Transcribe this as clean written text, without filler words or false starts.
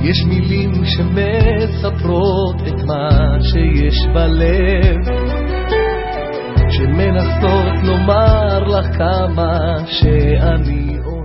יש מילים שמספרות את מה שיש בלב, שמנסות לומר לך כמה שאני